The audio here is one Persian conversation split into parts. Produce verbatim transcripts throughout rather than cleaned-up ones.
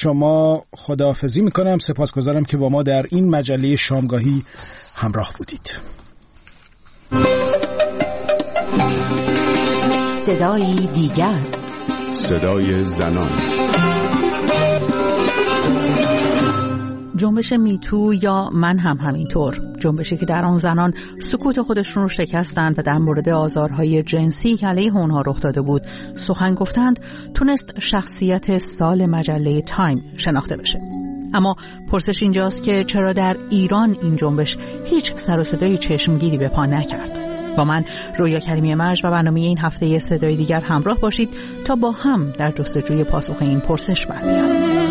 شما خداحافظی میکنم. سپاسگزارم که با ما در این مجله شامگاهی همراه بودید. صدای دیگر، صدای زنان. جنبش میتو یا من هم همینطور، جنبشی که در آن زنان سکوت خودشون رو شکستند و در مورد آزارهای جنسی که علیه اونها رخ داده بود سخن گفتند، تونست شخصیت سال مجله تایم شناخته بشه. اما پرسش اینجاست که چرا در ایران این جنبش هیچ سر و صدای چشمگیری به پا نکرد؟ با من رویا کریمی مرج و برنامه این هفته صدای دیگر همراه باشید تا با هم در جستجوی پاسخ این پرسش برمی‌گردیم.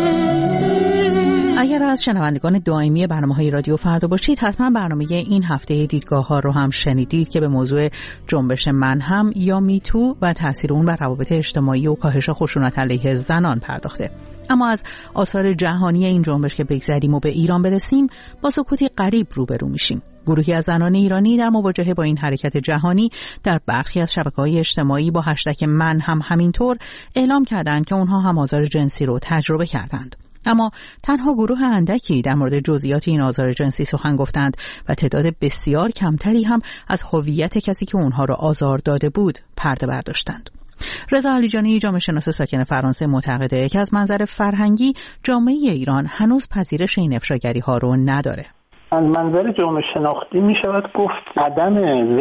اگر از شنوندگان دائمی برنامه‌های رادیو فردا باشید، حتما برنامه این هفته دیدگاه‌ها رو هم شنیدید که به موضوع جنبش من هم یا میتو و تاثیر اون بر روابط اجتماعی و کاهش خشونت علیه زنان پرداخته. اما از آثار جهانی این جنبش که بگذریم و به ایران برسیم، با سکوتی غریب روبرو میشیم. گروهی از زنان ایرانی در مواجهه با این حرکت جهانی در برخی از شبکه‌های اجتماعی با هشتگ من هم همینطور اعلام کردند که اونها هم آزار جنسی رو تجربه کردند. اما تنها گروه اندکی در مورد جزئیات این آزار جنسی سخن گفتند و تعداد بسیار کمتری هم از هویت کسی که اونها را آزار داده بود پرده برداشتند. رضا علیجانی، جامعه شناس ساکن فرانسه، معتقده که از منظر فرهنگی جامعه ایران هنوز پذیرش این افشاگری‌ها رو نداره. از منظر جامعه شناختی می شود گفت عدم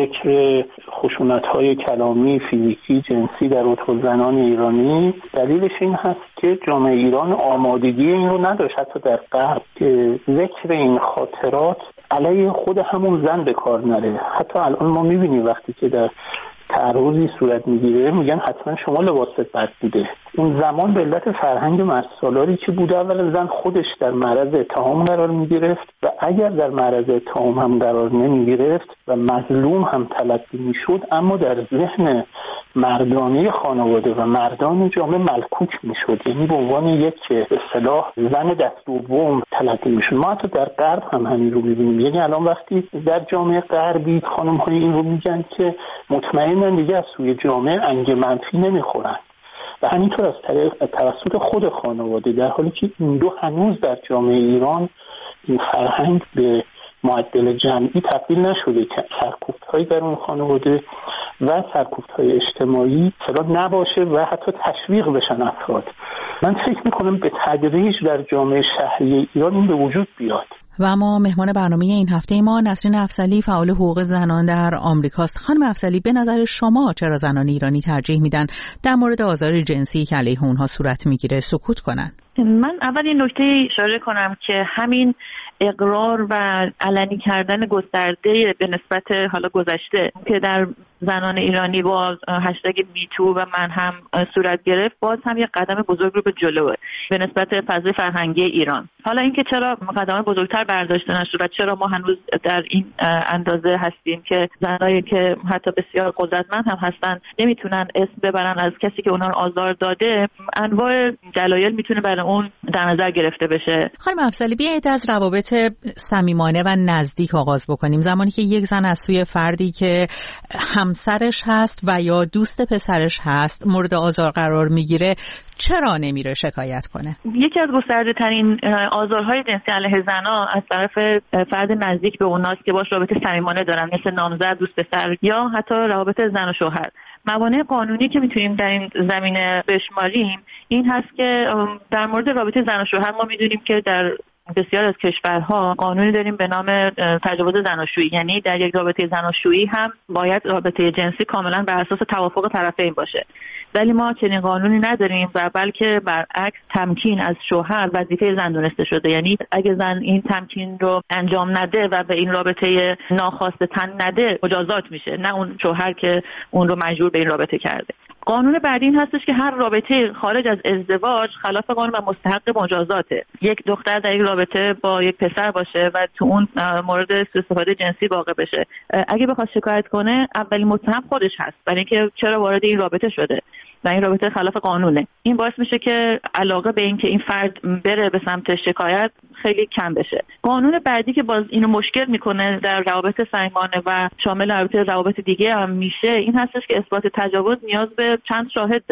ذکر خشونت‌های کلامی، فیزیکی، جنسی در اتاق زنان ایرانی دلیلش این هست که جامعه ایران آمادگی این رو نداشت، حتی در غرب، که ذکر این خاطرات علیه خود همون زن به کار نره. حتی الان ما می بینیم وقتی که در تعرضی صورت میگیره میگن حتما شما لباست بد بوده. اون زمان به علت فرهنگ مردسالاری که بوده، اول زن خودش در معرض اتهام قرار میگرفت و اگر در معرض اتهام هم قرار نمیگرفت و مظلوم هم تلقی میشد، اما در ذهن مردانه خانواده و مردان جامعه ملکوک میشد، یعنی به عنوان یک به اصطلاح زن دست دوم تلقی میشد. ما حتی در غرب هم همین رو میبینیم. یعنی الان وقتی در جامعه غربی خانم های این رو میگن که مطمئن دیگه از سوی جامعه انگ منفی نمیخورن و همینطور از طریق توسط خود خانواده، در حالی که این دو هنوز در جامعه ایران این فرهنگ به معدل جمعی تبدیل نشده که سرکوفت‌هایی در اون خانواده و سرکوفت‌های اجتماعی چرا نباشه و حتی تشویق بشن افراد. من فکر میکنم به تدریج در جامعه شهری ایران این به وجود بیاد. و اما مهمان برنامه این هفته ما نسرین افضلی، فعال حقوق زنان در آمریکاست. خانم افضلی، به نظر شما چرا زنان ایرانی ترجیح میدن در مورد آزار جنسی که علیه اونها صورت میگیره سکوت کنن؟ من اول این نکته اشاره کنم که همین اقرار و علنی کردن گسترده به نسبت حالا گذشته که در زنان ایرانی با هشتگ میتو و من هم صورت گرفت، باز هم یک قدم بزرگ رو به جلوه به نسبت فضای فرهنگی ایران. حالا اینکه چرا قدم بزرگتر برداشته نشد و چرا ما هنوز در این اندازه هستیم که زنایی که حتی بسیار قدرتمند هم هستن نمیتونن اسم ببرن از کسی که اونها رو آزار داده، انواع دلایل میتونه برای اون در نظر گرفته بشه. خانم افضلی، بیایید از روابط صمیمانه و نزدیک آغاز بکنیم. زمانی که یک زن از سوی فردی که همسرش هست و یا دوست پسرش هست مورد آزار قرار میگیره، چرا نمیره شکایت کنه؟ یکی از گسترده ترین آزارهای جنسی علیه زنان از طرف فرد نزدیک به اوناست که باش رابطه صمیمانه دارن، مثل نامزد، دوست پسر یا حتی روابط زن و شوهر. موانع قانونی که میتونیم در این زمینه بشماریم این هست که در مورد رابطه زن و شوهر ما میدونیم که در بسیار از کشورها قانونی داریم به نام تجاوز زناشویی، یعنی در یک رابطه زناشویی هم باید رابطه جنسی کاملا بر اساس توافق طرفین باشه، ولی ما چنین قانونی نداریم و بلکه برعکس تمکین از شوهر وظیفه زن دونسته شده. یعنی اگه زن این تمکین رو انجام نده و به این رابطه ناخواسته تن نده مجازات میشه، نه اون شوهر که اون رو مجبور به این رابطه کرده. قانون بعدی این هستش که هر رابطه خارج از ازدواج خلاف قانون و مستحق مجازاته. یک دختر در یک رابطه با یک پسر باشه و تو اون مورد سوء استفاده جنسی واقع بشه، اگه بخواد شکایت کنه اولین متهم خودش هست، برای اینکه چرا وارد این رابطه شده و این رابطه خلاف قانونه. این باعث میشه که علاقه به این که این فرد بره به سمت شکایت خیلی کم بشه. قانون بعدی که باز اینو مشکل میکنه در روابط صمیمانه و شامل روابط روابط دیگه هم میشه این هستش که اثبات تجاوز نیاز به چند شاهد داره.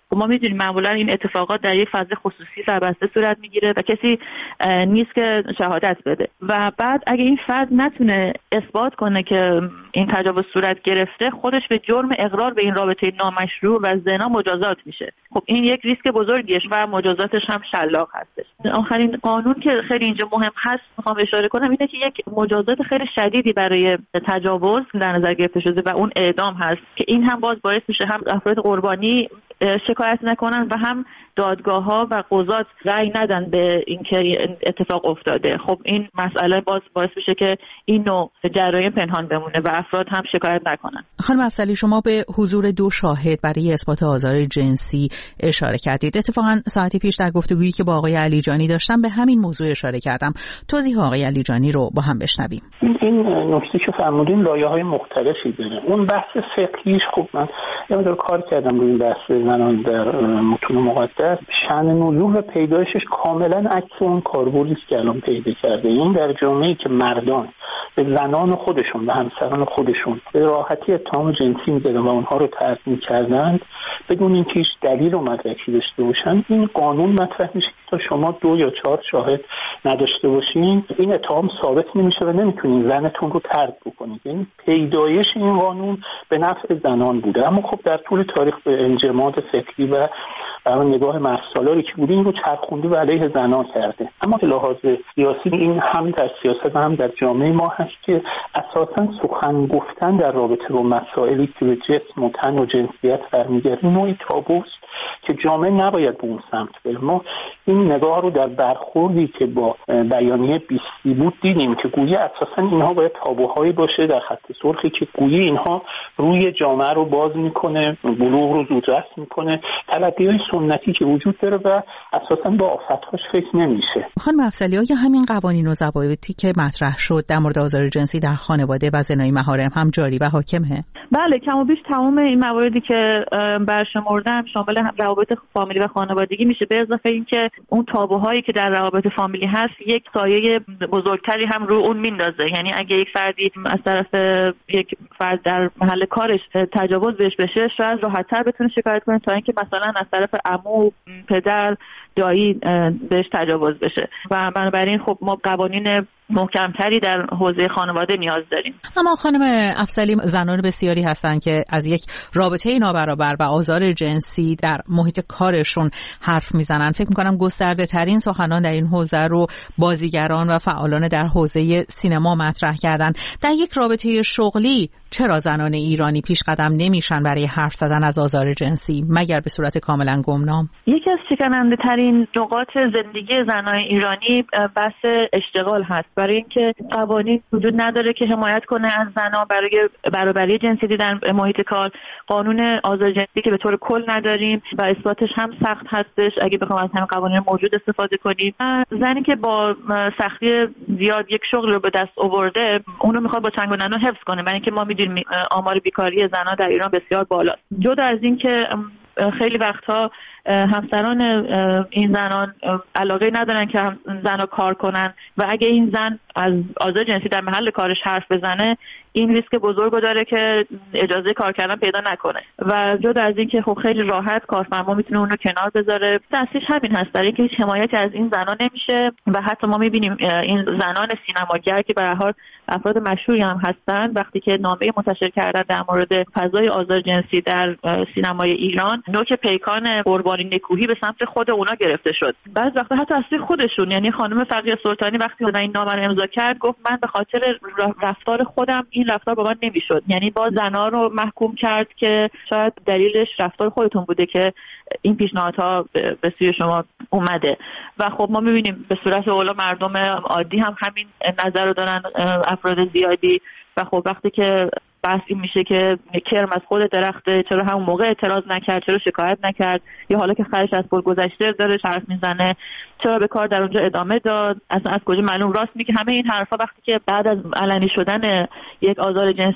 ما میدونیم معمولا این اتفاقات در یک فضای خصوصی سربسته صورت میگیره و کسی نیست که شهادت بده و بعد اگه این فرد نتونه اثبات کنه که این تجاوز صورت گرفته، خودش به جرم اقرار به این رابطه نامشروع و زنا مجازات میشه. خب این یک ریسک بزرگیه و مجازاتش هم شلاق هستش. آخرین قانون که خیلی اینجا مهم هست میخوام اشاره کنم اینه که یک مجازات خیلی شدیدی برای تجاوز در نظر گرفته شده و اون اعدام هست که این هم باز باعث میشه هم افراد قربانی شکایت نکنن و هم دادگاه‌ها و قضات رأی ندن به اینکه اتفاق افتاده. خب این مسئله باز باعث میشه که این نوع جرایم پنهان بمونه و افراد هم شکایت نکنن. خانم افضلی، شما به حضور دو شاهد برای اثبات آزار جنسی اشاره کردید. اتفاقا ساعتی پیش در گفتگویی که با آقای علیجانی داشتم به همین موضوع اشاره کردم. توضیح آقای علیجانی رو با هم بشنویم. این نکته که فرمودین لایه‌های مختلفی داره. اون بحث فقهیش خب من یه مقدار کار کردم روی این بحث زنان در متون مقدس. شأن نزول و پیدایشش کاملا عکس اون کاربردی است که الان پیدا کرده. این در جامعه‌ای که مردان به زنان خودشون و همسران خودشون به راحتی اتهام جنسی می‌زدن و اونها رو طرد می‌کردند بدون اینکه هیچ دلیل و مدرکی داشته باشن، این قانون مطرح میشه تا شما دو یا چهار شاهد نداشته باشین این اتهام ثابت نمیشه و نمیتونین زنتون رو طرد بکنید. این پیدایش این قانون به نفع زنان بوده، اما خب در طول تاریخ به انجماد فکری و نگاه مرسالاری که بوده این رو چرخونده و علیه زنان کرده. اما به لحاظ سیاسی این هم در سیاست و هم در جامعه ما هست که اساساً سخن گفتن در رابطه با مسائلی که به جسم و تن و جنسیت برمیگرده نوعی تابوست که جامعه نباید به اون سمت بره. ما این نگاه رو در برخوردی که با بیانیه بیستی بود دیدیم که گویی اساساً اینها باید تابوهایی باشه در خط سرخی که گویی اینها روی جامعه رو باز میکنه، بلوغ رو زودرس میکنه، تلقی‌های سنتی که وجود داره و اساساً با آفت‌هاش فکر نمیشه. خانم افضلی، آیا همین قوانین و ضوابطی که مطرح شد در مورد آزار جنسی در خانواده و زنای محارم هم جاری و حاکمه؟ بله، کم و بیش تمام این مواردی که برشمردم شامل هم روابط فامیلی و خانوادگی میشه، به اضافه اینکه اون تابوهایی که در روابط فامیلی هست یک سایه بزرگتری هم رو اون میندازه. یعنی اگه یک فردی از طرف یک فرد در محل کارش تجاوز بهش بشه، شاید راحت‌تر بتونه شکایت کنه تا اینکه مثلا از طرف عمو، پدر، دایی بهش تجاوز بشه و بنابراین خب ما قوانین محکمتری در حوزه خانواده نیاز داریم. اما خانم افضلی، زنان بسیاری هستن که از یک رابطه نابرابر و آزار جنسی در محیط کارشون حرف میزنن. فکر میکنم گسترده ترین سخنان در این حوزه رو بازیگران و فعالان در حوزه سینما مطرح کردن. در یک رابطه شغلی چرا زنان ایرانی پیش قدم نمیشن برای حرف زدن از آزار جنسی مگر به صورت کاملا گمنام؟ یکی از شکننده ترین نقاط زندگی زنان ایرانی بحث اشتغال هست، برای اینکه قوانین وجود نداره که حمایت کنه از زنان برای برابری جنسیتی در محیط کار. قانون آزار جنسی که به طور کل نداریم و اثباتش هم سخت هستش اگه بخوام از همین قوانین موجود استفاده کنیم. زنی که با سختی زیاد یک شغل رو به دست آورده، اونو میخواد با چنگ و ننو حفظ کنه، برای اینکه ما میدونیم آمار بیکاری زنان در ایران بسیار بالاست. جدا از این که خیلی وقتها همسران این زنان علاقه ندارن که زنها کار کنن و اگه این زن از آزار جنسی در محل کارش حرف بزنه، این ریسک بزرگو داره که اجازه کار کردن پیدا نکنه و جدا از این که خب خیلی راحت کارفرما میتونه اون رو کنار بذاره. اصلیش همین هست، برای اینکه هیچ حمایتی از این زنان نمیشه و حتی ما میبینیم این زنان سینماگر که به هر حال افراد مشهوری هم هستن، وقتی که نامه منتشر کردن در مورد فضای آزار جنسی در سینمای ایران، نوک پیکان قربانی نکوهی به سمت خود اونا گرفته شد. بعضی وقتا حتی اصلی خودشون، یعنی خانم فقیه سلطانی وقتی اون این نامه رو امضا کرد گفت من به خاطر رفتار خودم این رفتار با من نمیشد. یعنی با زنا رو محکوم کرد که شاید دلیلش رفتار خودتون بوده که این پیشنهادها به سوی شما اومده و خب ما میبینیم به صورت اولا مردم عادی هم همین نظر رو دارن، افراد زیادی، و خب وقتی که بحث این میشه که کرم از خود درخته، چرا همون موقع اعتراض نکرد، چرا شکایت نکرد، یا حالا که خرش از پل گذشته داره حرف میزنه چرا به کار در اونجا ادامه داد، اصلا از کجا معلوم راست میگه. همه این حرفا وقتی که بعد از علنی شدن یک آزار جنسی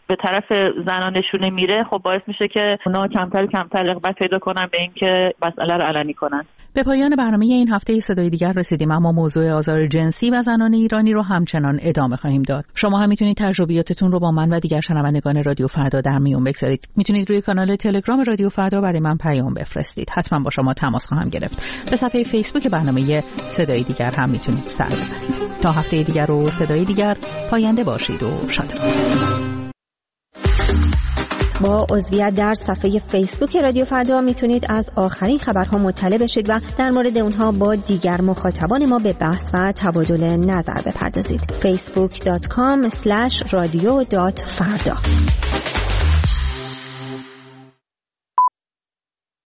به طرف زنانشونه میره، خب باعث میشه که اونا کمتر کمتر رغبت پیدا کنن به اینکه مسئله رو علنی کنن. به پایان برنامه این هفته صدای دیگر رسیدیم، اما موضوع آزار جنسی و زنان ایرانی رو همچنان ادامه خواهیم داد. شما هم میتونید تجربیاتتون رو با من و دیگر شنوندگان رادیو فردا در میون بگذارید. میتونید روی کانال تلگرام رادیو فردا برای من پیام بفرستید. حتما با شما تماس خواهم گرفت. به صفحه فیسبوک برنامه صدای دیگر هم میتونید سر بزنید. تا هفته دیگر و صدای دیگر، پاینده باشید و شادمان. با عضویت در صفحه فیسبوک رادیو فردا میتونید از آخرین خبرها مطلع بشید و در مورد اونها با دیگر مخاطبان ما به بحث و تبادل نظر بپردازید. فیسبوک دات کام اسلش رادیو دات فردا